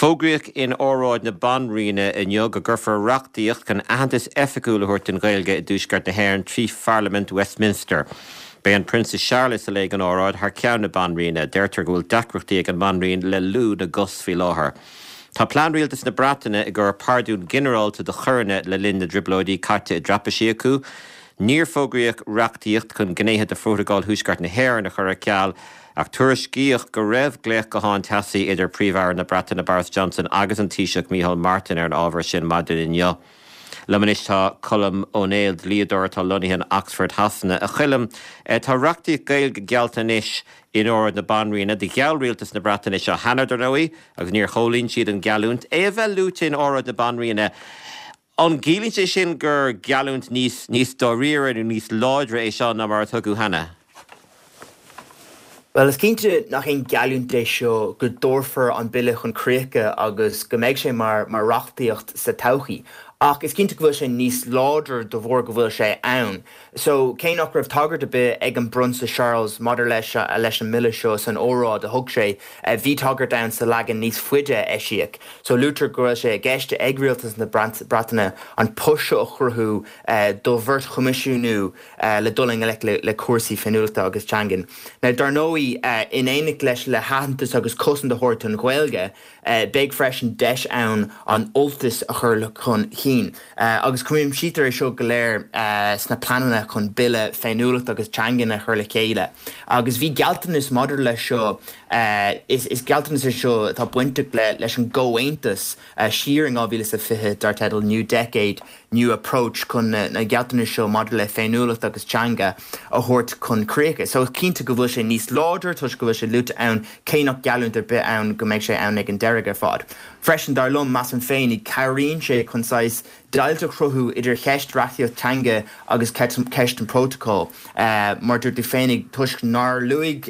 Fógraíoch in óráid na banríne in jog a gurfar reachtaíocht gan ahantas efficúla hurtt in Gaeilge i dúsgart na HÉireann trí Parliament Westminster. Bei an Princess Charlotte a le an óráid haar ceann na banríne, deirtar go bhfuil dacrochtaí an banrín le lú na gus fi láthair. Tá plán rialtas na Brataine i gur pardún generalta do churanne le linn na driblóidí caite i drapasí acu. Níor fógraíoch reachtaíocht chun gnéithe de frótagáil thuaisceart na HÉireann a chur a ceall, ach tuairiscíoch go raibh gléach go háin teasaí idir príomhfhear na Brataine Boris Johnson agus an Taoiseach Micheál Martin ar an ábhar sin maidin inniu. Lemanis tá Colm O'Neill líadúir tá lonnaithe an Oxford Hasanna a chuilim tá reachtaíoch Gaeilge gealta anois in óráid na banríne de geall rialtas na Brataine seo hanaidir nóí agus níor cholíonn siad an gealúnt é bheith lúte in óráid na banríne. An gílíonn sé sin gur gealúnt níos dóríre nó níos láidre é seo na mar tugu hana. Well, is cínte nach ein gealúnt lei seo go dórfar an bille chun críocha agus go méid sé mar reachtaíocht sa todhchaí. Ach is cínte go bhfuil sé níos láidir do bhór go bhfuil sé ann. So cé nach raibh tagart a bit ag an brunn sa Charles madidir leis an mille seo san óráid a thug sé bhí tagart ann sa legan níos fuide eisiach. So luútar go bhfuil sé gceiste ag rialtas na Brataine an puise a chruthú do bhirt choimisiúnú le dulling le cuasaí féiniúlta agus teangain. Now dar nóí in éananig leis le háantas agus cosan de thuirt an Gaeilge beag freisin deis ann an oltas a chur le chun chin. Agus cuimim sítar seo go léir sna planana chun bille féiniúlacht agus teangain a chur le chéile. Agus bhí gealtanas madidir le seo is gealtanas seo tá buinte leis an ggóhaontas siaring á bhílas a fiche dar teadal New Decade, New Approach chun na gealtanas seo madidir le féiniúlacht agus teanga a thuirt chun críocha. So cínta go bhfuil sé níos láidir tuis go bhfuil sé lúta ann céanach gealúnt ar bit ann go méid sé ann ag an deirg ar fád. Freisin dar lom mass an féin i cairíonn sé chun sais dáilte chruthú idir cheist reachtaíocht teanga agus ceist an protocol. Mar dúirt féinnig tuisc nar luig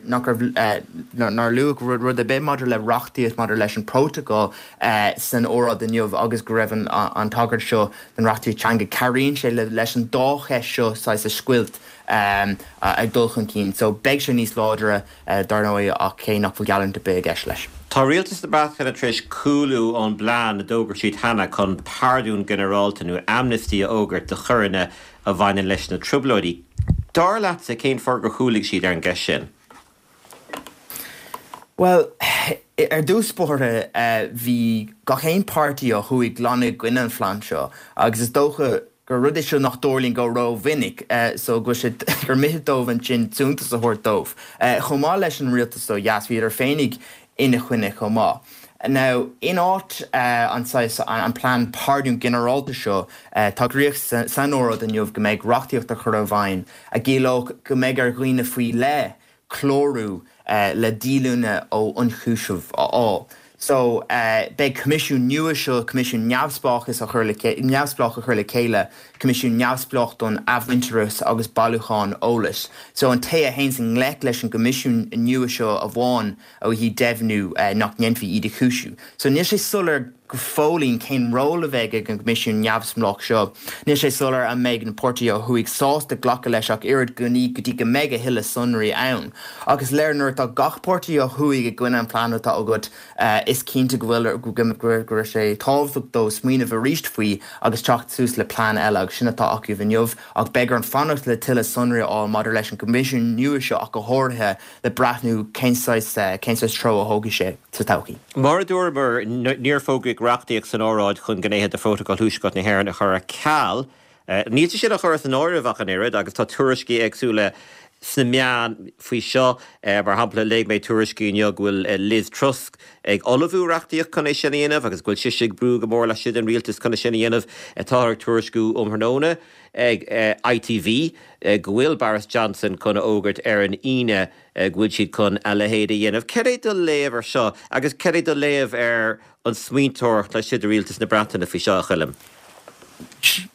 rud a bit madidir le reachtaíocht madidir leis an protocol san óráid inniuh agus go raibh an tagart seo den reachtaíocht teanga cairíonn sé leis an dácheist seo sais a scuilt ag dulchan cín. So beag sé níos láidre dar nóí ach cé nach bhfuil gealúnt a bit ag leis. Tá rialtas na Brataine tris cúlú ón bláán na dógur siad hana chun pardún generalta nó amnesty a ógart de churanne a bhaine leis na triblóidí. Dar leat sa cén for gur chúlaigh siad ar an gceist sin? Well, dúspóirte bhí gachéon pártaí a chuig glanna gine an phlean seo, agus is dócha gur rud é seo nach dórlíonn go rá vinnig, so go sé gur mithdómh an sin túntas a thuirt dómh. Chomá leis an rialtas ó jaas bhí ar féinnig ina chuine chomá. Now, in áit an plán pardún generalta seo, tá gríoch san óráid inniuh go méid reachtaíocht a chur a bhain, a géalóg go méid ar gcuoine faoi le chlórú le dílúna ó ionchúisimh á. So, be comisiún nua seo, comisiún neamhspláchas a chur le chéile, comisiún neamhsplácht don Avwinterus agus Bailúcháin Ólas. So, an té a héin san nglec leis an comisiún nua seo a bháin ó hí deimhnú nach ngenfi iad a chúisiú. So, níos sé sular go fólín cén róla bheith ag an comisiún neamhsplách seo. Níos sé sular a méid an portaí ó chuig sásta ghlacha leis ach irid goní go dtí go méid a hille sunraí ann. Agus léirnúir tá gach portaí ó chuig a gcuine an plánatá agad is cínta go bhfuil gur sé tábhacht dó smaoineh a ríist faoi agus teacht sús le plán eile agus sinna tá acu bhiniuh ach begur an fannacht le tuile sunraí á madidir leis an comisiún nua seo ach go háirithe le brathnú cénsáis tro a thóga sé sa todhchaí. Mar dúirbar níor fógraigh reachtaíocht san óráid chun gnéithe de fótagáil thuaisceart na HÉireann a chur a ceall. Níl sé a chur an áirimh an éad agus tá tuairiscí agsúla sna meán faoi seo mar hampla le méid tuairiscí inniu bhfuil Liz Truss ag olafú reachtaíocht chun é sin dhéanamh agus bhfuil sisigh brú go mór le siad an rialtas chun sin dhéanamh táthar tuairisciú Hrnóna ag ITV go bhfuil Boris Johnson chun ógart ar an ine bhfuil siad chun a lehéad a dhéanamh. Ceir é do léamh ar seo agus ceir é do léamh ar an smaointeoirt le siad a rialtas na Brataine faoi seo a chuilim?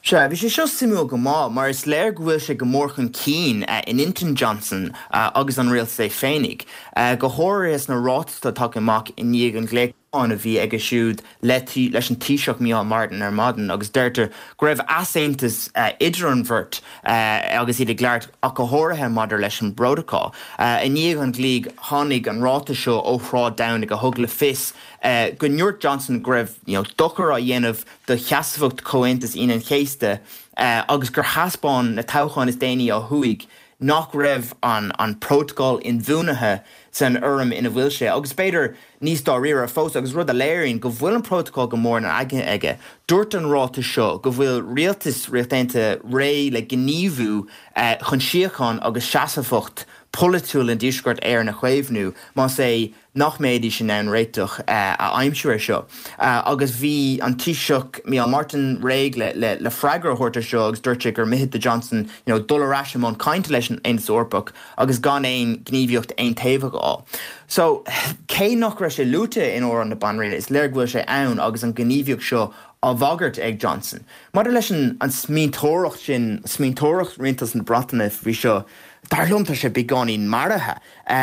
Se bhí sé seo simú go mar is léir bhfuil sé go mórchan cín in Inton Johnson agus an réal sé féinnig. Go háir is na ráta tá amach in níag an gléicáin a bhí ag siúd leis an tíiseach Micheál Martin ar madan agus deirtar go raibh asaontas idir an bhirt agus iad gglaart a go háirithe madidir leis an brodaá. I níag an glíg tháinig an ráta seo ó hrá damh go thug le fis go Nuirt Johnson go raibh dochar a dhéanamh do cheasmhacht comhaontas inan chéiste agus gur haspáin na toghcháin is déine á thuig nach raibh an protocol in bhúnathe san urim ina bhfuil sé. Agus beidir níos dá riar a fós agus rud a léironn go bhfuil an protocol go mór na aige. Dúirt an ráta seo go bhfuil rialtas rialtainte ré le gníomhú chun siocháin agus seasafacht politúil an díosgurt na chuimhnú má sé nach méidí sin an réiteach a aimimseúir seo. Agus bhí an tíiseach Micheál Martin réig le freigar thuirta seo agus dúirte gur mithid de Johnson dulráisiom an cainte leis an orpach agus gan éon gníomhiocht aon taobh á. So cé nach raibh sé lúta in ó an na banréile is léir bhfuil sé ann agus an gníomhiocht seo á bhagart ag Johnson. Mar leis an smíntóireacht rialtas na Bratainna bhí seo dar lumta sé beganín marathe.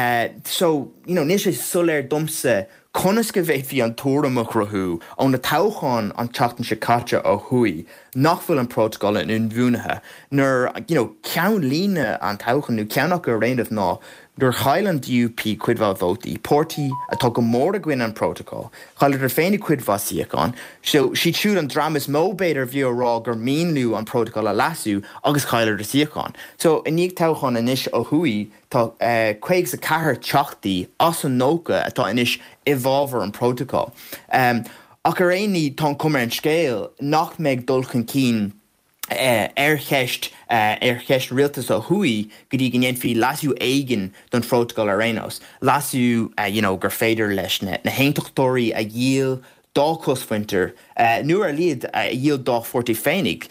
So, ní sé soléir dumsa conas go bhéh hí an tóramach rathú ón na toghcháin an teachtain se caite ó thuí nach bhfuil an protocol in bhúnathe. Nuair ceann líne an toghanú ceannach go réanamh ná gur Highland UP cuidhá vótaí, Porty atá go mór a gcuin an protocol, chaidir féinnig cuidhá siacán, so si siúd an dramas mó beidir bhí rá gur míonlú an protocol a lasú agus chaidir de siacán. So in níag toghcháin inis ó thuí tá chuig sa cethir teachtaí as an nóca atá inis evolver an protocol. Ach ar éí tá cumar an scéal nach méid dulchan cín cheist rialtas ó thuí go dtí gnéad fhí lasú éigen don protocol a rénos. Lasú gur féidir leis na héintachtóirí a díal dá cosfuinter nuair a líad a díal dá fortí féinnig.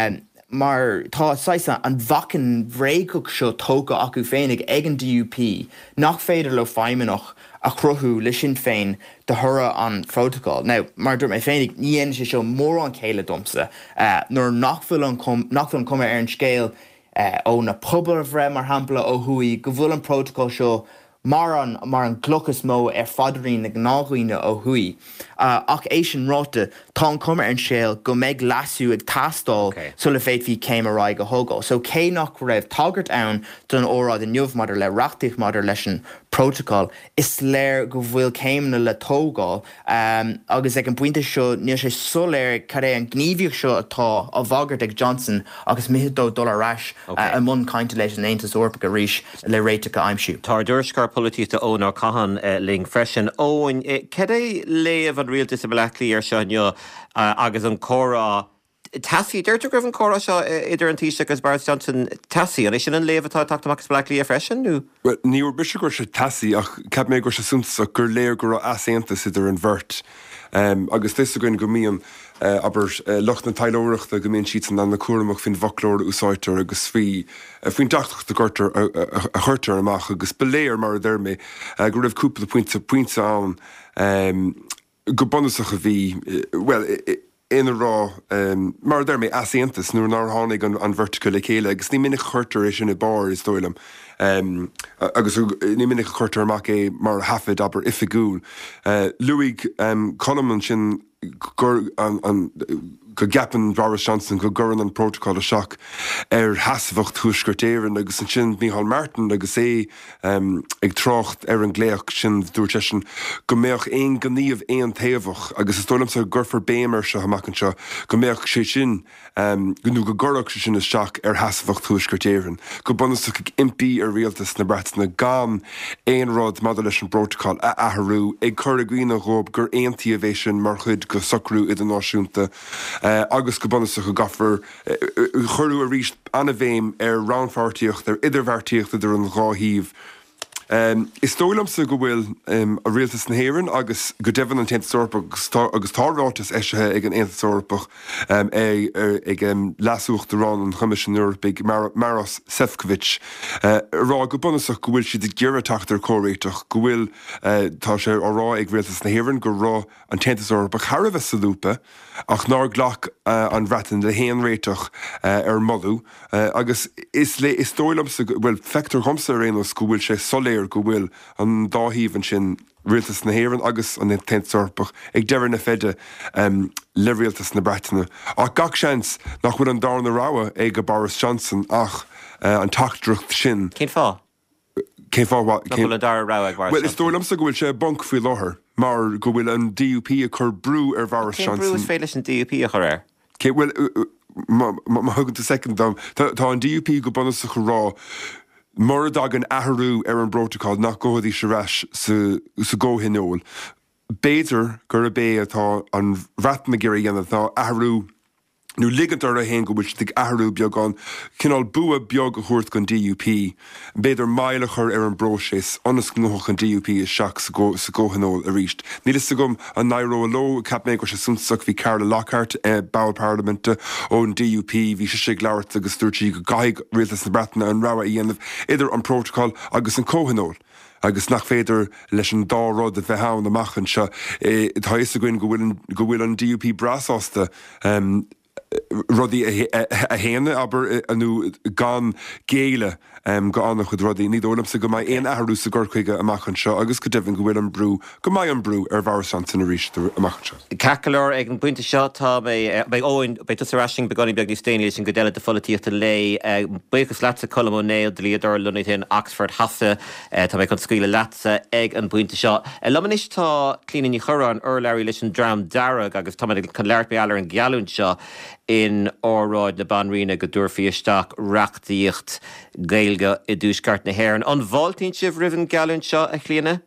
Mar tá saisa an bhacan bhréicach seo tóga acu féinnig ag an DUP nach féidir le feimimeach a chruthú le sin féin de thura an protocol. Now, mar dúirt mé féinnig níon sé seo mór an chéile domsa nuair nachfuil an cuma ar an scéal ó na pobal bhre mar hampla ó thuí go bhfuil an protocol seo mar an gluchas mó ar fadarín na gnághine ó thuí. Ach é sin ráta tá cuma ar an scéal go méid lasú ag tastáil so le féit hí céim a rá go thugá. So cé nach raibh tagart ann don órád in nniuh madidir le reachtaíoch madidir leis an protocol is léir go bhfuil céimna le tógáil agus ag an buinte seo níor sé soléir cadé an gníomhiocht seo atá á bhagart ag Johnson agus mithidó dulráis a mun cainte leis an Aontas Eorpach a rís le réiteach aimsiú. Tá dúirscar polítíochta ónar caihan ling freisin óin cad é léamh an rialtas a blachlí ar seo agus an chórá Tasí, dúirtear goibh an chórá seo idir an tíise agus Boris Johnson tasí, an é sin an léomhtá taachtamach blachlí a freisin nó? Well, níor bise gur se tasí ach ceap mé gur se sunta gur léir gur aséantas idir an bhirt. Agus tééis a goin go mííon aber locht na tailóireachta go mbeon siad an na cuaramach fin bhalóir úsáitar agus fin dachtachta gurtar a chuirtar amach agus beléir mar a d'irmé go raibh cúpla puinte ann go bonúsach a bhí, well, ina rá mar d'irmé aséantas nuair ná tháinig an vertical le chéile, agus ní minic chuirtar é sin i bar is dóilem. Agus ní minic chuirtar amach é mar hafid aber ifigúil. Luig Coleman sin go gapan Boris Johnson go goran an protocol a seach hasfacht thuisgurtéireann agus an sin Micheál Martin agus ag trocht an gléach sin dúirte sin go méoch éon gníomh éon taobhach agus is tólam sa gurfar béimar se hamachchan seo go méoch sé sin gonú go gorach sin is seach hasfacht thuisgurtéireann. Go bonach impí ar rialtas na Bratainna gan éon rád madidir leis an protocol a athrú ag chur a gcuoine rób gur éontaí a bheith sin mar chud go socrú idir náisiúnta. Agus go bonach go gafar chorú a ríist anna bhéim ar ránfartíocht ar idirhhartíocht idir an ráthíomh Is tólamsa go bhfuil a rialtas na hÉireann agus go deimhan an Téantas agus tárátas éisithe ag an Aontas Eorpach ag lasúcht rán an Choimisiúr big Maros Sefcovic. Rá go bunasach go bhfuil siad ag ggéire tachtar córéiteach go bhfuil tá sé árá ag rialtas na hÉireann go rá an Téantas Eorpach Harbheith sa lúpa ach ná ghlach an bhreatain de héan réiteach ar modú agus is tólamsa bhfuil feictar chumsa réanos go bhfuil sé soléir go bhfuil an dáhíhann sin rialtas na hÉireann agus an Téantas Eorpach ag deireadh na féide le rialtas na Breataine. Ach gach seans nach bhfuil an dána ráha ag go Boris Johnson ach an tachtdrucht sin. Cén fá? Cén fá what? Bhfuil an dána ráha ag Boris Johnson? Well, is tólamsa go bhfuil sé bonc faoi láthair mar go bhfuil an DUP a chur brú ar Boris Johnson. Cén brú is féiles an DUP a chur air? Well, má thugann tú second dám, tá an DUP go bunasach go rá mar dag an aharú ar an brotáil nach ggódaí se reis sa ggóhinóil. Béidir gur a bé atá an bhreatain géirí dhéanamh tá aharú nó ligant ar a hen go bhfuil ag aharú beag an cinál bua beag a chuirt gon DUP. Béidir maile chur ar an brosés anas gnóch an DUP is seach sa ggóhanóil a ríist. Nílas sa gom an nairó ló cap mé go sé suntasach bhí Carla Lockhart Báil Parlamente ó an DUP hí sé leabhart agus dúirtí go gaig rialtas na Breataine an ráha dhéanamh idir an prótáil agus an cóhanóil. Agus nach féidir leis an dárád a bheith hán amachchan se tá is a gin go bhfuil an DUP brasásta rudí a héine aber anú gan géile go annach chud rudí ní dólamsa go maiid éon aharú sa gurchuige amachchan seo agus go deimhann go bhfuil an brú go maiid an brú ar Boris Johnson a ríist amachchan seo. Cacalir ag an buinte seo tá óin be tusarashing beganí beag ní stéine sin go déile de folíochtta lei buchas leatsa colm ó néil de líadar lunit in Oxford Hasa tá méid chun scuile leatsa ag an buinte seo. Lomanis tá clíine ní chura an urlairí leis an dram darag agus tá chun leart beallar an gealún seo in áráid na banrína go dúrfiíisteach reachtaíocht gailge I dúsgart na hÉireann. An bháltaíonn sibh rihann gealún seo a chlíine?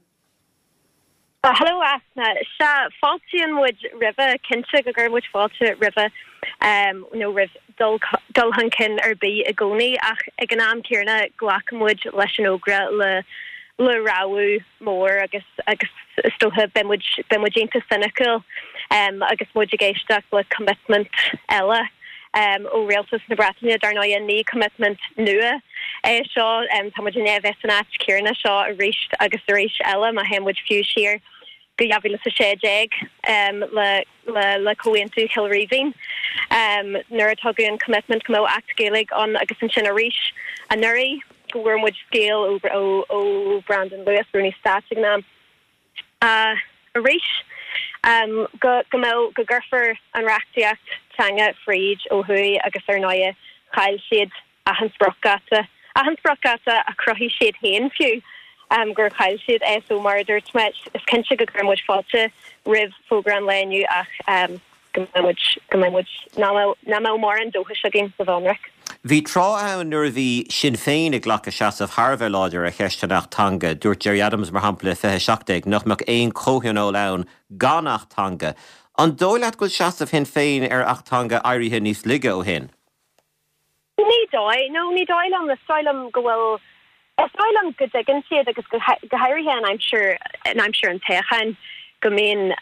Hello, Asna. Sha Faltian would river kinshig a would falta river riv dulhunkin or be a goni ach iganam kirna glakamwood leshanogra le rawu more agus stoha bemwajinta cynical agus mojigashtak le commitment ella o realtas na Breataine darnoya ni commitment nua shaw tamajine vesanach kirna shaw a reached agus reish ella ma hem would few sheer go yavi sa shejeg le coentu Kilreaving Nuratogian commitment como act gaelig on agus an Chinarish a nuri go wormwood scale over o Brandon Lewis Rooney Statignam a rish go gurfer an rachtiacht tanga fried o hui agus noya Kyle shade a hansbrokata a crohi shade hen few gur Kyle shade so murder tmet is kinshig go grimwood falta riv fogram lenu ach gumwood namo moran dohish again the vonric. Bhí trá ann nuair bhí Sinn Féin ag ghlacha seasamh Harvey láidir a cheisteanach tanga dúirt Jerry Adams mar hampla fethe seachtaigh nach meach éon cóhiúnó len ganach tanga. An dóileat go seasamh hin féin ar achtanga airithe níos lige ó hin? Ní dóil an the Soilm go bhfuil Soilm go diggin siad agus go hairithe and I'm sure an teachan go mean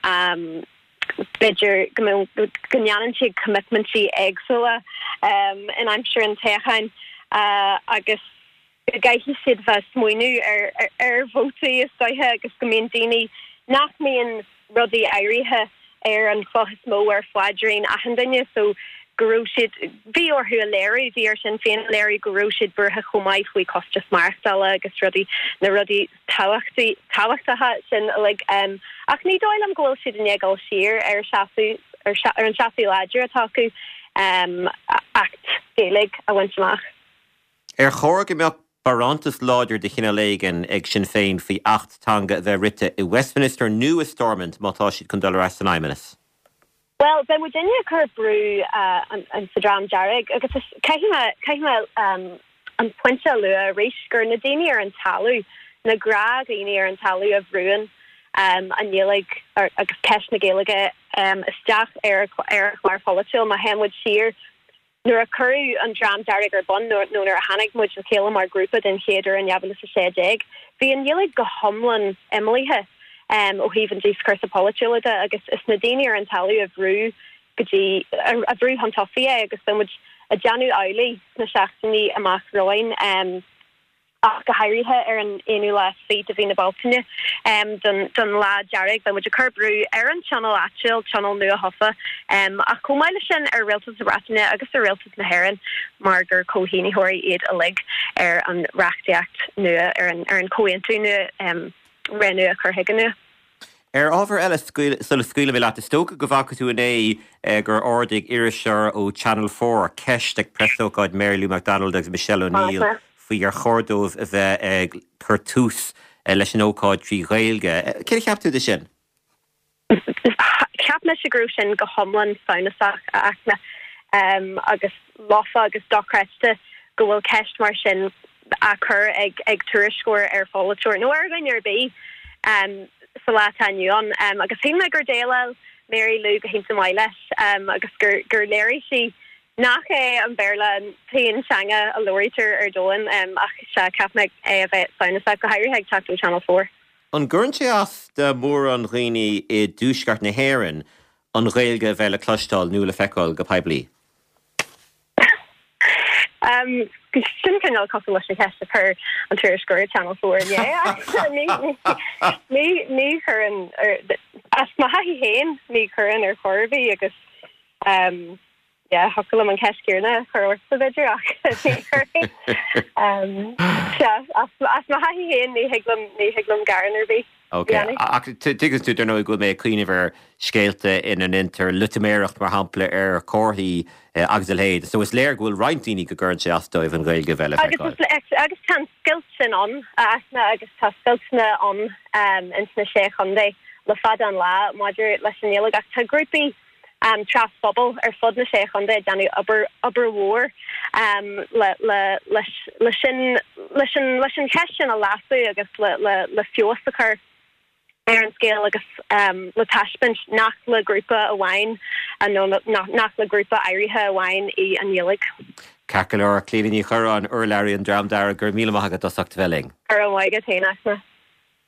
Bidger ganyanan commitment she exola and I'm sure in Tehan agus guy he said vas moinu voti is agus gamindini nach me in ruddy iriha an fahis mo or fladrin ahandinya so Garushid vi or who Larry vi or Sinn Féin Larry Garushid burha chomai fwy costas marsala agus ruddy na ruddy tawachta hat sin like ach ní dóil am goil siad in egal sir ar an shafi ladger ataku act gaelig a winsamach. Chorg meach barantas láidir de chinna léigen ag Sinn Féin fi 8 tanga the rite I Westminster new stormont mátá siad chun dul ras an aimenas. Well, ben Virginia cur brew an Sadram Jarrig agus caihima an puinta lua reish gur na daine ar an talú na gra daine ar an talú of ruin an yelig agus ceis na gaelige isteach ar chláir follitil ma hen would sheer Nuair a curú an dram darig ar bun nuair a hanig muid an céile mar grúpa den chéidir an jabal sa sé déag. Bhí an dhéalaigh go homlan Emilythe ó híhann dís cursa politiúide agus is na daine ar an talú a bhrú gotí a bhrú an tofií agus so muid a Janu Eiley na seachtaí amach roin ach go hairithe ar an éú le fé a bhí na Baltaine don lá dearrig ba muid a curbrú ar an channel atil channel nua hofa ach comáile sin ar réaltas na Brataine agus ar réaltas na Héireann mar gur cóhíní hóirí iad a lig ar an reachtaíocht nua ar an cóhaintú nua rénua a churthaige nua. Ábhar eile sulla scuile bhí leat tóca go bhhacha tú in gur ordaigh iriseir ó Channel 4 ceiste presógáid Mary Lou McDonald agus Michelle O'Neill faoi ar chordómh a bheith chur tús leis an ócáid trí ghaeilge. Cé cheap tú de sin? Ceap na sigrú sin go homlan saoineach a achna agus lofa agus dochreste go bhfuil ceist mar sin a chur ag tuairiscóir ar fáilteúir. nó ar gan ar bí sa látaniuon agus hí me gur déile Mary Lou go hén sa mai leis agus gur léirí si nach an béla an taon seanga a loirtar ar dóin ach se ceapna a bheith saoineach go hairithe ag teachú Channel 4. An gcuirn as de mór an dhaoine I dúsgart na Héireann an ghaeilge bheith le clostáil nó le feiceáil go peblií. Sin canal cosú leis na ceiste chur an tuairiscóir Channel 4 ní churann as má haí héin ní churann ar choirbhí agus hocail an ceiscíirna chuir sa beidir ach as má haí héin ní hiaglam garan ar bhí. Tugus tú nó go mé cuiinehar scéalte in an inter lutiméireacht mar hampla ar cóthaí agus léad. So is léir ghfuil reintíní go gcuirn sé asdóibh an ghaeilge bheile. Agus tá skilt sin an agus tá skiltna an insna sé chundé le fad an lá maidir leis an éile ach tá grúpi tras bobl ar fod na sé chundé Danny aber war le sin ceisian a lasú agus le fiosachar ar an scéal agus le taispint nach le grúpa a bhain a nó nach le grúpa airithe a bhain I an dhéalaigh. Cacail ar clíní chur an urlairí an dram dar gur míle maigad dosach dheling. Ar an bhaige téanachna.